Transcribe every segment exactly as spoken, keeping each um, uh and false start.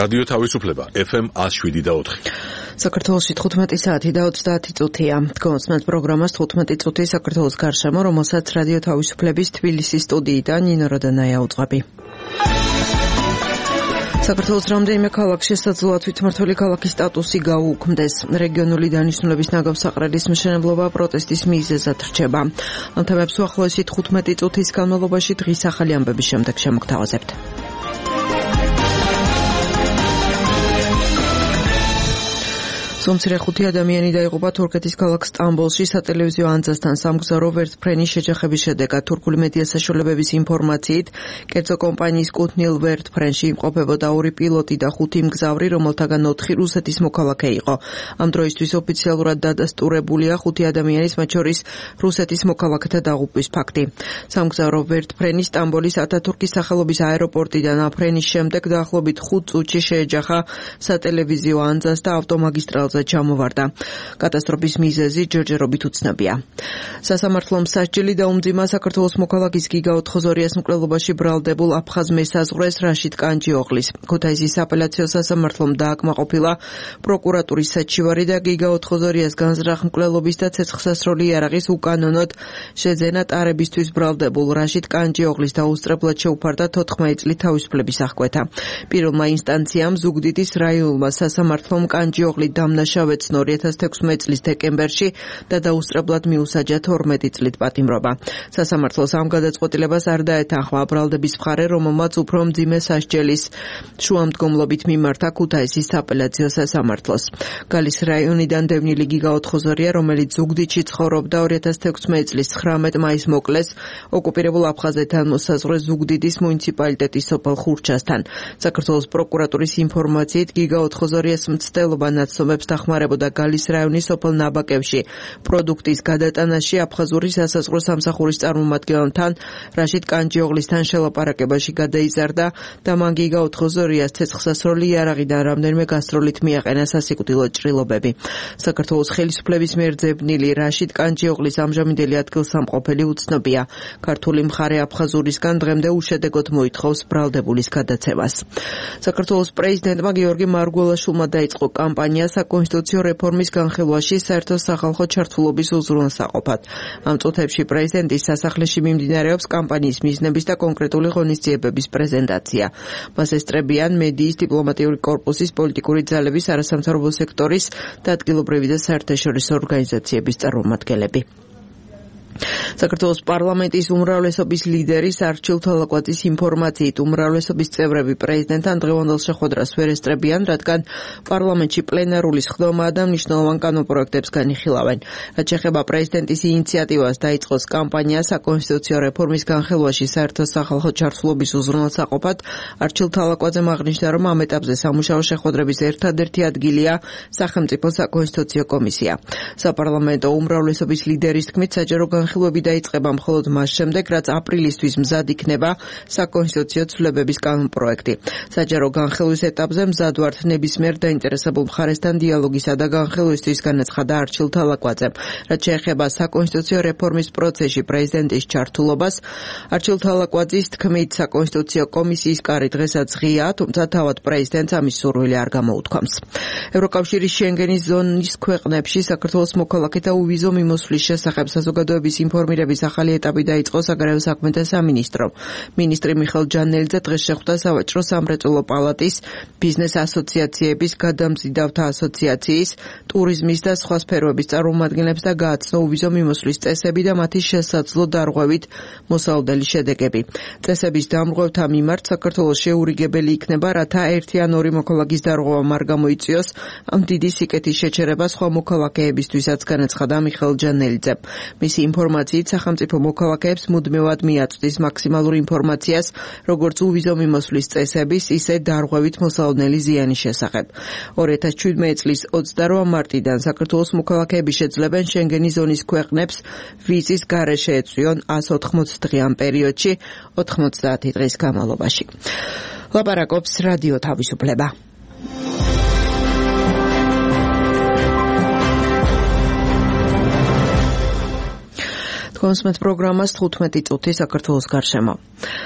რადიო თავისუფლება ეფ ემ one oh seven და four. საქართველოში თხუთმეტი საათი და ოცდაათი წუთია. Გონსმენთ პროგრამას თხუთმეტი წუთი საქართველოს გარშემო, რომელსაც რადიო თავისუფლების თბილისის სტუდიიდან ნინო როდანაია უძღვები. საქართველოს რამდენიმე ქალაქში შესაძლოა თვითმმართველი ქალაქის სტატუსი გაუუქმდეს. რეგიონული დანიშნულების ნაგავსაყრელის მშენებლობა პროტესტის მიზეზად რჩება. ამ თემებს უახლოესი თხუთმეტი წუთის განმავლობაში დღის ახალი ამბების შემდეგ შემოგთავაზებთ. სომცირე ხუთი ადამიანი დაიღუპა თურქეთის ქალაქ სტამბოლში სატელევიზიო ანძასთან სამგზავრო ვერტფრენის შეჯახების შედეგად. თურქული მედია საშუალებების ინფორმაციით, კერძო კომპანიის კუთვნილ ვერტფრენში იმყოფებოდა ორი პილოტი და ხუთი მგზავრი, რომელთაგან ოთხი რუსეთის მოქალაქე იყო. ამ დროისთვის ოფიციალურად დადასტურებულია ხუთი ადამიანის, მათ შორის რუსეთის მოქალაქეთა დაღუპვის ფაქტი. სამგზავრო ვერტფრენი სტამბოლის ათათურქის სახელობის აეროპორტიდან აფრენის შემდეგ დაახლოებით ხუთ წუთში შეეჯახა სატელევიზიო ანძას და ავტომაგისტრალ ჩამოვარდა. კატასტროფის მიზეზი ჯერჯერობით უცნობია. სასამართლომ სასჯელი დაუმძიმა საქართველოს მოქალაქის გიგა ოთხოზორიას მკვლელობაში ბრალდებულ აფხაზ მესაზღვრეს რაშიდ კანჯიოღლის. ქუთაისის აპელაციო სასამართლომ დააკმაყოფილა პროკურატურის საჩივარი და გიგა ოთხოზორიას განზრახ მკვლელობის და ცეცხლსასროლი იარაღის უკანონოდ შეძენა ტარებისთვის ბრალდებულ რაშიდ კანჯიოღლის დაუსწრებლად შეუფარდა თოთხმეტი წლით თავისუფლების აღკვეთა. პირველმა ინსტანციამ ზუგდიდის რაიონულმა სასამართლომ კანჯიოღლი დამნაშავეც ორი ათას თექვსმეტი წლის დეკემბერში და დაუსწრებლად მიუსაჯა თორმეტი წლით პატიმრობა. სასამართლოს ამ გადაწყვეტილებას არ დაეთანხმა ბრალდების მხარე, რომელმაც უფრო მძიმე სასჯელის შუამდგომლობით მიმართა ქუთაისის აპელაციო სასამართლოს. გალის რაიონიდან დევნილი გიგა ოთხოზორია, რომელიც ზუგდიდში ცხოვრობდა, ორი ათას თექვსმეტი წლის ცხრამეტ მაისს მოკლეს ოკუპირებულ აფხაზეთთან მოსაზღვრე ზუგდიდის მუნიციპალიტეტის სოფელ ხურჩასთან. საქართველოს პროკურატურის ინფორმაციით, გიგა ოთხოზორიას მცდელობა ნაცნობებს დახმარებოდა გალის რაიონის სოფელ ნაბაკევში პროდუქტის გადატანაში აფხაზური სასაზღვრო სამსახურის წარმომადგენელთან რაშიდ კანჯიოღლისთან შელაპარაკებაში გადაიზარდა და მან გიგა ოთხოზორიას ცეცხლსასროლი იარაღიდან რამდენიმე გასტროლით მიაყენა სასიკვდილო ჭრილობები. საქართველოს ხელისუფლების მიერ ძებნილი რაშიდ კანჯიოღლის ამჟამინდელი ადგილსამყოფელი უცნობია. ქართული მხარე აფხაზურისგან დღემდე უშედეგოდ მოითხოვს ბრალდებულის გადაცემას. საქართველოს პრეზიდენტმა გიორგი მარგველაშვილმა დაიწყო კამპანია საკონსტიტუციო რეფორმის განხილვაში საერთო სახალხო ჩართულობის უზრუნველსაყოფად. ამ წუთებში პრეზიდენტის სასახლეში მიმდინარეობს კამპანიის მიზნების და კონკრეტული ღონისძიებების პრეზენტაცია. მას ესწრებიან მედიის, დიპლომატიური კორპუსის, პოლიტიკური ძალების, არასამთავრობო სექტორის და ადგილობრივი და საერთაშორისო ორგანიზაციების წარმომადგენლები. საქართველოს პარლამენტის უმრავლესობის ლიდერის არჩილ თალაკვაძის ინფორმაციით, უმრავლესობის წევრები პრეზიდენტთან დღევანდელ შეხვედრას ვერ ესწრებიან, რადგან პარლამენტში პლენარული სხდომა და მნიშვნელოვან კანონპროექტებს განიხილავენ. რაც შეეხება პრეზიდენტის ინიციატივას დაიწყოს კამპანია საკონსტიტუციო რეფორმის განხილვაში საერთო სახალხო ჩართულობის უზრუნველსაყოფად, არჩილ თალაკვაძემ აღნიშნა, რომ ამ ეტაპზე სამუშაო შეხვედრების ერთადერთი ადგილია სახელმწიფო საკონსტიტუციო კომისია. საპარლამენტო უმრავლესობის ლიდერის თქმით, საჯარო განხილვები დაიწყება მხოლოდ მას შემდეგ, რაც აპრილისთვის მზად იქნება საკონსტიტუციო ცვლილებების კანონპროექტი. საჯარო განხილვის ეტაპზე მზად ვართ ნებისმიერ დაინტერესებულ მხარესთან დიალოგისა და განხილვისთვის, განაცხადა არჩილ თალაკვაძემ. რაც შეეხება საკონსტიტუციო რეფორმის პროცესში პრეზიდენტის ჩართულობას, არჩილ თალაკვაძის თქმით, საკონსტიტუციო კომისიის კარი დღესაც ღია, თუმცა თავად პრეზიდენტს ამის სურვილი არ გამოუთქვამს. ევროკავშირის შენგენის ზონის ქვეყნებში საქართველოს მოქალაქეთა უვიზო მიმოსვლის შესახებ საზოგადოების ინფორმირების ახალი ეტაპი დაიწყო საგარეო საქმეთა სამინისტრომ. მინისტრი მიხეილ ჯანელიძე დღეს შეხვდა სავაჭრო სამრეწველო პალატის, ბიზნეს ასოციაციების, გადამზიდავთა ასოციაციის, ტურიზმის და სხვა სფეროების წარმომადგენლებს და გააცნო უვიზო მიმოსვლის წესები და მათი შესაძლო დარღვევით მოსალოდელი შედეგები. წესების დამრღვევთა მიმართ საქართველოს შეურიგებელი იქნება, რათა ერთი ან ორი მოქალაქის დარღვევა არ გამოიწვიოს ამ დიდი სიკეთის შეჩერება სხვა მოქალაქეებისთვისაც, განაცხადა მიხეილ ჯანელიძემ. მისი ინფორმაციით სახელმწიფო მოქალაქეებს მუდმივად მიაწვდის მაქსიმალურ ინფორმაციას, როგორც უვიზო მიმოსვლის წესების, ისე დარღვევით მოსალოდნელი ზიანის შესახებ. ორი ათას შვიდმეტი წლის ოცდაორი მარტიდან საქართველოს მოქალაქეები შეძლებენ შენგენის ზონის ქვეყნებს ვიზის გარეშე ეწვიონ ას ოთხმოცი დღიან პერიოდში ოთხმოცდაათი დღის განმავლობაში. ლაპარაკობს რადიო თავისუფლება. გონსმენთ პროგრამას თხუთმეტი წუთი საქართველოს გარშემო.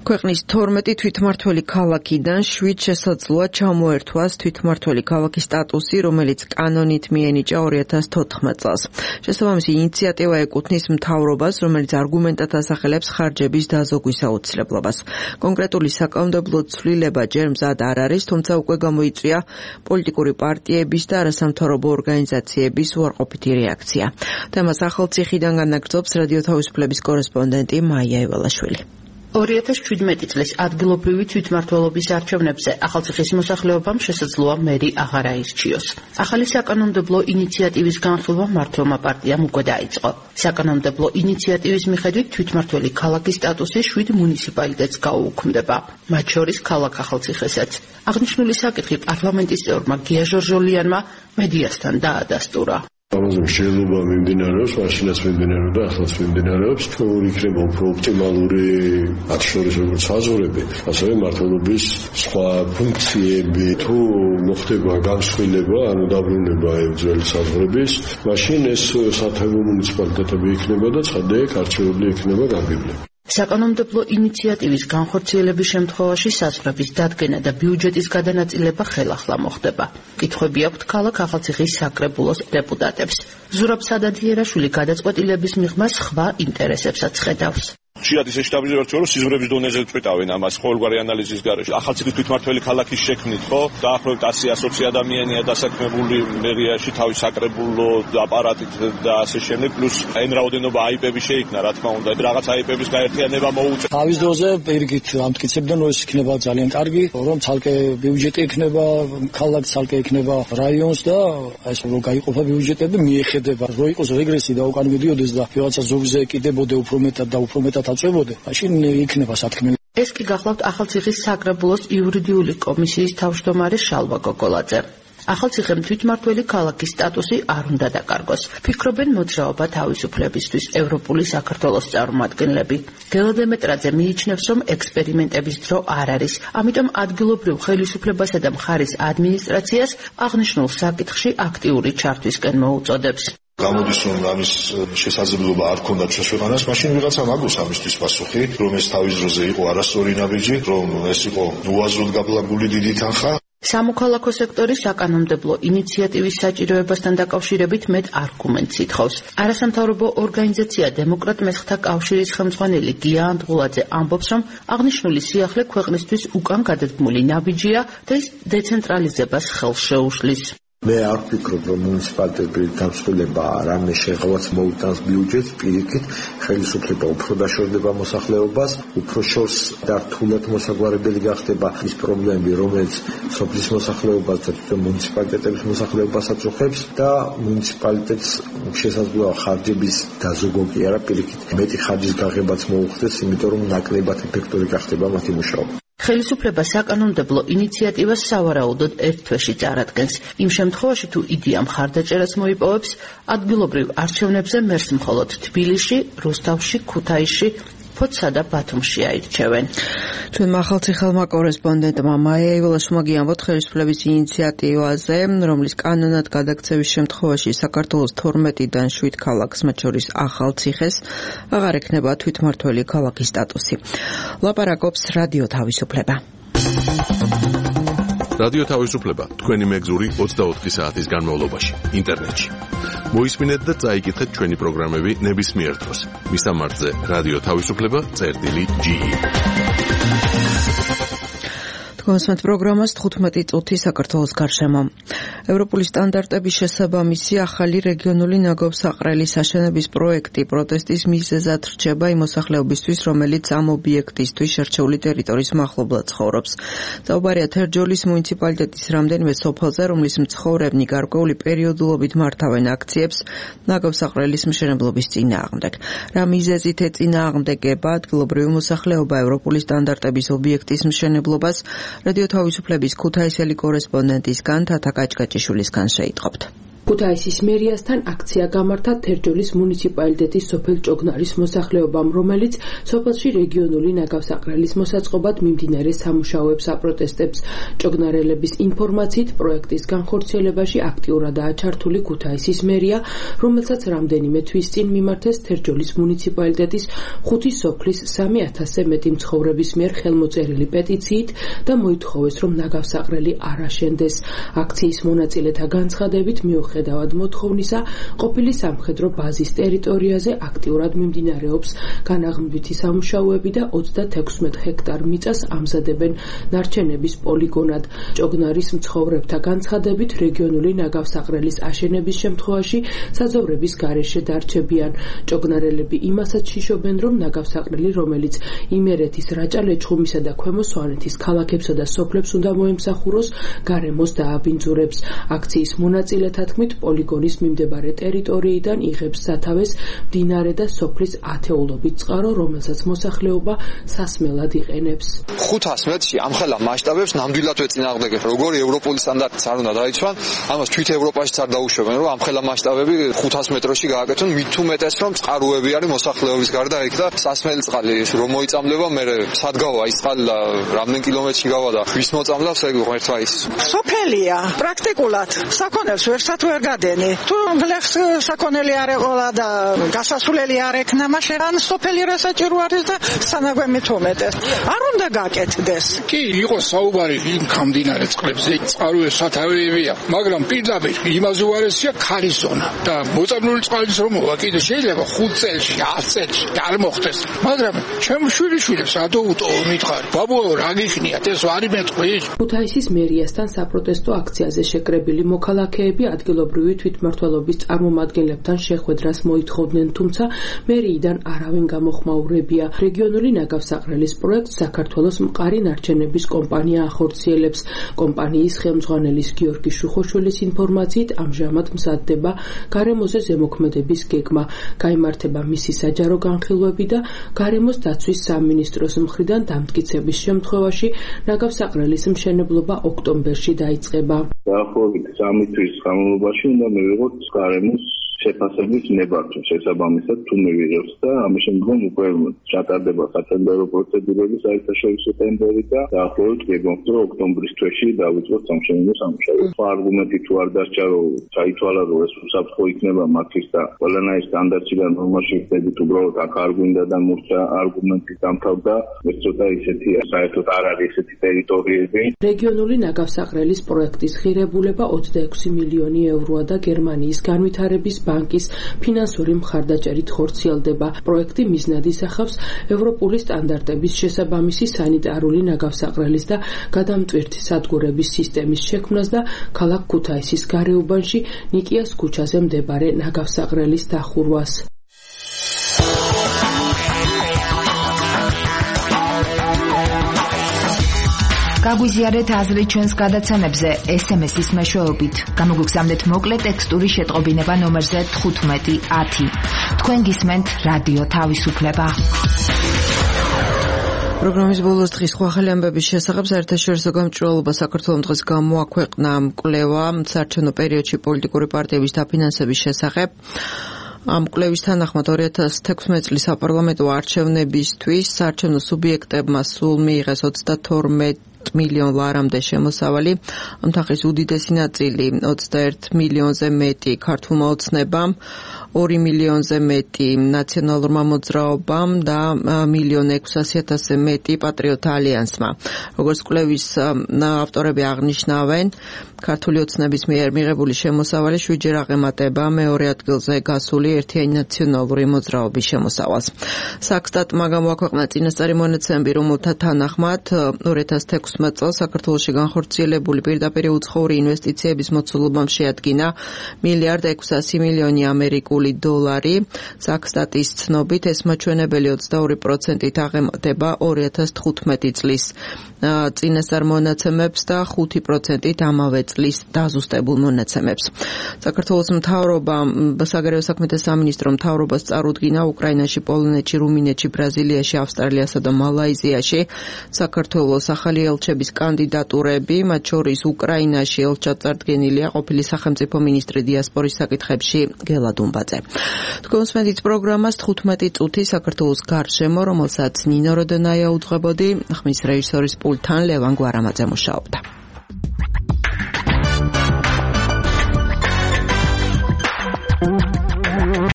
ქვეყნის თორმეტი თვითმმართველი ქალაქიდან შვიდ შესაძლოა ჩამოერთვას თვითმმართველი ქალაქის სტატუსი, რომელიც კანონით მიენიჭა ორი ათას თოთხმეტ წელს. შესაბამისი ინიციატივა ეკუთვნის მთავრობას, რომელიც არგუმენტად ასახელებს ხარჯების დაზოგვის აუცილებლობას. კონკრეტული საკანონმდებლო ცვლილება ჯერ მზად არ არის, თუმცა უკვე გამოიწვია პოლიტიკური პარტიების და არასამთავრობო ორგანიზაციების უარყოფითი რეაქცია. თემას ახალციხიდან განაგრძობს რადიო თავისუფლების კორესპონდენტი მაია ევალაშვილი. ორი ათას შვიდმეტი წლის ადგილობრივი თვითმმართველობის არჩევნებზე ახალციხის მოსახლეობამ შესაძლოა მერი აღარ აირჩიოს. ახალი საკანონმდებლო ინიციატივის განხილვა მართლმა პარტიამ უკვე დაიწყო. საკანონმდებლო ინიციატივის მიხედვით თვითმმართველი ქალაქის სტატუსი შვიდ მუნიციპალიტეტს გაუუქმდება, მათ შორის ქალაქ ახალციხესაც. აღნიშნული საკითხი პარლამენტის წევრმა გია ჟორჟოლიანმა მედიასთან დაადასტურა. ამაზე შეიძლება მიმდინარეობს, მაშინაც მიმდინარეობდა, ახალაც მიმდინარეობს. თუ იქნება უფრო ოპტიმალური, მათ შორის როგორც საზღვრები, ასევე მმართველობის სხვა ფუნქციები, თუ მოხდება განსხვილება, ანუ დაბრუნება ძველი საზღვრების, მაშინ ეს სათავო მუნიციპალიტეტები იქნება და ცხადე არჩეული იქნება გაგიბლები. საკანონმდებლო ინიციატივის განხორციელების შემთხვევაში საზღვრების დადგენა და ბიუჯეტის გადანაწილება ხელახლა მოხდება. კითხვები აქვთ ქალაქ ახალციხის საკრებულოს დეპუტატებს. ზურაბ სადადიერაშვილი გადაწყვეტილების მიღმა სხვა ინტერესებსაც ხედავს. ხშირად ისე შტაბიზებთ, რომ სიზღვრების დონეზე წვეტავენ ამას ყოველგვარი ანალიზის გარეშე. ახალციხის თვითმმართველი ქალაქის შექმნით, ხო? დაახლოებით ასი ასოცი ადამიანია დასაქმებული მერიაში თავის საკრებულო აპარატით და ასე შემდეგ, პლუს այն რაოდენობა აიპები შეიქმნა, რა თქმა უნდა, რაღაც აიპების გაერთიანება მოუწევს. თავის დროზე პირიქით ამტკიცებდნენ, რომ ეს იქნება ძალიან კარგი, რომ ცალკე ბიუჯეტი იქნება ქალაქს, ცალკე იქნება რაიონს და ეს რომ გაიყოფა ბიუჯეტები მიეხედება, რომ იყოს რეგრესი და უკან მიდიოდეს და რაღაცა ზოგზე ეკიდებოდა უფრო მეტად და უფრო მეტად აწევოდე, მაშინ იქნება სათქმელი. ეს კი გახლავთ ახალციხის საკრებულოს იურიდიული კომისიის თავმჯდომარე შალვა გოგოლაძე. ახალციხემ თვითმმართველი ქალაქის სტატუსი არ უნდა დაკარგოს. ფიქრობენ მოძრაობა თავისუფლებისთვის ევროპული საქართველოს წარმომადგენლები. გელა დემეტრაძე მიიჩნევს, რომ ექსპერიმენტების დრო არ არის, ამიტომ ადგილობრივ ხელისუფლებასა და მხარის ადმინისტრაციას აღნიშნულ საკითხში აქტიური ჩართვისკენ მოუწოდებს. გამოდის რომ ამის შესაძლებლობა არ ქონდა ჩვენს, მაშინ ვიღაცა მაგოს ამისთვის პასუხი, რომ ეს თავის დროზე იყო არასწორი ნაბიჯი, რომ ეს იყო უაზროდ გაბლაგული დიდი თანხა. სამოქალაქო სექტორის საკანონმდებლო ინიციატივის საჭიროებასთან დაკავშირებით მეტ არგუმენტს ითხოვს. არასამთავრობო ორგანიზაცია დემოკრატ მესხთა კავშირის ხელმძღვანელი გია ანდღულაძე ამბობს, რომ აღნიშნული სიახლე ქვეყნისთვის უკან გადადგმული ნაბიჯია და ის დეცენტრალიზებას ხელს შეუშლის. მე არ ვფიქრობ, რომ მუნიციპალიტეტების დამსხვრელება რამე შეღავაც მოუტანს ბიუჯეტს, პირიქით ხელისუფლება უფრო დაშორდება მოსახლეობას, უფრო შორს და რთულად მოსაგვარებელი გახდება ის პრობლემები, რომელიც სოფლის მოსახლეობას და თვითონ მუნიციპალიტეტების მოსახლეობას აწუხებს და მუნიციპალიტეტს შესაძლოა ხარჯების დაზოგვა კი არა, პირიქით მეტი ხარჯის გაღებაც მოუხდეს, იმიტომ რომ ნაკლებად ეფექტური გახდება მათი მუშაობა. ხელისუფლება საკანონმდებლო ინიციატივას სავარაუდოდ ერთ თვეში წარადგენს. იმ შემთხვევაში, თუ იდეა მხარდაჭერას მოიპოვებს, ადგილობრივ არჩევნებზე მერს მხოლოდ თბილისში, რუსთავში, ქუთაისში, ფოთსა და ბათუმში აირჩევენ. ჩვენ ახალციხელმა კორესპონდენტმა მაია ევალაშვილმა გიამბოთ ხელისუფლების ინიციატივაზე, რომლის კანონად გადაქცევის შემთხვევაში საქართველოს თორმეტიდან შვიდ ქალაქს, მათ შორის ახალციხეს, აღარ ექნება თვითმმართველი ქალაქის სტატუსი. ლაპარაკობს რადიო თავისუფლება. რადიო თავისუფლება თქვენი მეგზური ოცდაოთხი საათის განმავლობაში ინტერნეტში. მოისმინეთ და წაიკითხეთ ჩვენი პროგრამები ნებისმიერ დროს. მისამართზე რადიო თავისუფლება წერტილი ჯი. თქვენსმეთ პროგრამას თხუთმეტი წუთი საქართველოს გარშემო. ევროპული სტანდარტების შესაბამისი ახალი რეგიონული ნაგობსაყრელის აშენების პროექტი პროტესტის მიზეზად რჩება იმ მოსახლეობისთვის, რომელიც ამ ობიექტისთვის შერჩეული ტერიტორიის მახლობლად ცხოვრობს. საუბარია თერჯოლის მუნიციპალიტეტის რამდენიმე სოფელზე, რომლის მცხოვრებნი გარკვეული პერიოდულობით მართავენ აქციებს ნაგობსაყრელის მშენებლობის წინააღმდეგ. რა მიზეზით ეწინააღმდეგება ადგილობრივი მოსახლეობა ევროპული სტანდარტების ობიექტის მშენებლობას? რადიო თავისუფლების ქუთაისელი კორესპონდენტისგან თათა კაჭკაჭიშვილისგან შეიტყობთ. ქუთაისის მერიასთან აქცია გამართა თერჯოლის მუნიციპალიტეტის სოფელ ჭოგნარის მოსახლეობამ, რომელიც სოფელში რეგიონული ნაგავსაყრელის მოსაწყობად მიმდინარე სამუშაოებს აპროტესტებს. ჭოგნარელების ინფორმაციით, პროექტის განხორციელებაში აქტიურადაა ჩართული ქუთაისის მერია, რომელსაც რამდენიმე თვის წინ მიმართეს თერჯოლის მუნიციპალიტეტის ხუთი სოფლის სამი ათასზე მეტი მცხოვრების მიერ ხელმოწერილი პეტიციით და მოითხოვეს, რომ ნაგავსაყრელი არ აშენდეს. აქციის მონაწილეთა განცხადებით, მიუხედავად მოთხოვნისა, ყოფილი სამხედრო ბაზის ტერიტორიაზე აქტიურად მიმდინარეობს განაღმდვითი სამუშაოები და ოცდათექვსმეტ ჰექტარ მიწას ამზადებენ ნარჩენების პოლიგონად. ჭოგნარის მცხოვრებთა განცხადებით, რეგიონული ნაგავსაყრელის აშენების შემთხვევაში საძოვრების გარეშე დარჩებიან. ჭოგნარელები იმასაც შიშობენ, რომ ნაგავსაყრელი, რომელიც იმერეთის, რაჭა-ლეჩხუმისა და ქვემო სვანეთის ქალაქებსა და სოფლებს უნდა მოემსახუროს, გარემოს დააბინძურებს. აქციის მონაწილეთა თქმით, პოლიგონის მიმდებარე ტერიტორიიდან იღებს სათავეს მდინარე და სოფლის ათეულობით წყარო, რომელსაც მოსახლეობა სასმელად იყენებს. ხუთას მეტრში ამხელა მასშტაბებს ნამდვილად ვეწინააღმდეგეთ. როგორი ევროპული სტანდარტიც არ უნდა დაიცვან, ამას თვით ევროპაშიც არ დაუშვებენ, რომ ამხელა მასშტაბები ხუთას მეტრში გააკეთონ, მით უმეტეს რომ წყაროები არის მოსახლეობის გარდა იქ და სასმელი წყალი რომ მოიწამლება, მე სად გავა ის წყალი და რამდენ კილომეტრში გავა და ვის მოწამლავს ეგ ღმერთმა ის. სოფელია პრაქტიკულად საქონელს ვერსად ვერ გადენი. თუ გლეხს საქონელი არ ეყოლა და გასასვლელი არ ექნა, მაშინ სოფელი რა საჭირო არის და სანაგვემით უმეტეს. არ უნდა გაკეთდეს. კი, იყო საუბარი იმ გამდინარე წყლებზე, წყაროების სათავეებია, მაგრამ პირდაპირ იმაზე უარესია ქარის ზონა და მოწამლული წყალის რომ მოვა, კიდე შეიძლება ხუთ წელში, ათ წელში არ მოხდეს. მაგრამ ჩემ შვილიშვილებს რატო უტოვო მითხარი? ბაბუო, რა გიხნიათ, ეს არ იმეთყვი? ქუთაისის მერიასთან საპროტესტო აქციაზე შეკრებილი მოქალაქეები ადგილობრივი თვითმმართველობის წარმომადგენლებთან შეხვედრას მოითხოვდნენ, თუმცა მერიიდან არავინ გამოხმაურებია. რეგიონული ნაგავსაყრელის პროექტს საქართველოს მყარი ნარჩენების კომპანია ახორციელებს. კომპანიის ხელმძღვანელის გიორგი შუხოშვილის ინფორმაციით, ამჟამად მზადდება გარემოზე ზემოქმედების გეგმა, გაიმართება მისი საჯარო განხილვები და გარემოს დაცვის სამინისტროს მხრიდან დამტკიცების შემთხვევაში ნაგავსაყრელის მშენებლობა ოქტომბერში დაიწყება. დაახლოებით სამი თვის განმავლობაში უნდა მივიღოთ გარემოს შეფასების ნებართვა შესაბამისად თუ მივიღებს და ამის შემდგომ უკვე ჩატარდება სატენდერო პროცედურები, საერთაშორისო ტენდერი და დაახლოებით გეგმობთ, რომ ოქტომბრის თვეში დავიწყოთ სამშენებლო სამუშაოები. სხვა არგუმენტი თუ არ დასჭა, რომ ჩაითვალა, რომ ეს უსაფრთხო იქნება მათთვის და ყველანაირ სტანდარტში და ნორმაში ვხდებით, უბრალოდ აქ არ გვინდა და მურჩა არგუმენტი დამთავრდა, ეს ცოტა ისეთია, საერთოდ არ არის ესეთი ტერიტორიები. რეგიონული ნაგავსაყრელის პროექტის ღირებულება ოცდაექვსი მილიონი ევროა და გერმანიის განვითარების ბანკის ფინანსური მხარდაჭერით ხორციელდება. პროექტი მიზნად ისახავს ევროპული სტანდარტების შესაბამისი სანიტარული ნაგავსაყრელის და გადამტვირთი სადგურების სისტემის შექმნას და ქალაქ ქუთაისის გარეუბანში ნიკიას ქუჩაზე მდებარე ნაგავსაყრელის დახურვას. გაგვიზიარეთ აზრი ჩვენს გადაცემებზე ეს ემ ეს-ის მეშვეობით. გამოგვიგზავნეთ მოკლე ტექსტური შეტყობინება ნომერზე თხუთმეტი ათი. თქვენ გისმენთ რადიო თავისუფლება. პროგრამის ბოლოს დღის ხვალ ამბების შესახებ საერთაშორისო გამჭვირვალობა საქართველოს დღეს გამოაქვეყნა კვლევა საარჩევნო პერიოდში პოლიტიკური პარტიების დაფინანსების შესახებ. ამ კვლევის თანახმად ორი ათას თექვსმეტი წლის საპარლამენტო არჩევნებისთვის საარჩევნო სუბიექტებმა სულ მიიღეს ოცდათორმეტი მილიონ ლარამდე შემოსავალი. ამ თანხის უდიდესი ნაწილი ოცდაერთ მილიონზე მეტი ქართულმა ოცნებამ, ორი მილიონზე მეტი ნაციონალურმა მოძრაობამ და მილიონ ექვსასი ათასზე მეტი პატრიოტთა ალიანსმა. როგორც კვლევის ავტორები აღნიშნავენ, ქართული ოცნების მიერ მიღებული შემოსავალი შვიდჯერ აღემატება მეორე ადგილზე გასული ერთიანი ნაციონალური მოძრაობის შემოსავალს. საქსტატმა გამოაქვეყნა წინასწარი მონაცემები, რომელთა თანახმად ორი ათას თექვსმეტ წელს საქართველოში განხორციელებული პირდაპირ უცხოური ინვესტიციების მოცულობამ შეადგინა მილიარდ ექვსასი მილიონი ამერიკული ამერიკული დოლარი. საქსტატის ცნობით ეს მაჩვენებელი ოცდაორი პროცენტით აღემატება ორი ათას თხუთმეტი წლის წინასწარ მონაცემებს და ხუთი პროცენტით ამავე წლის დაზუსტებულ მონაცემებს. საქართველოს მთავრობამ საგარეო საქმეთა სამინისტრო მთავრობას წარუდგინა უკრაინაში, პოლონეთში, რუმინეთში, ბრაზილიაში, ავსტრალიასა და მალაიზიაში საქართველოს ახალი ელჩების კანდიდატურები, მათ შორის უკრაინაში ელჩად წარდგენილია ყოფილი სახელმწიფო მინისტრი დიასპორის საკითხებში გელა დუმბაძე. თქვენს მედიც პროგრამას თხუთმეტი წუთი საქართველოს გარშემო, რომელსაც ნინო როდონაია უძღვებოდი, ხმის რეჟისორის პულტთან ლევან გვარამაძე მუშაობდა.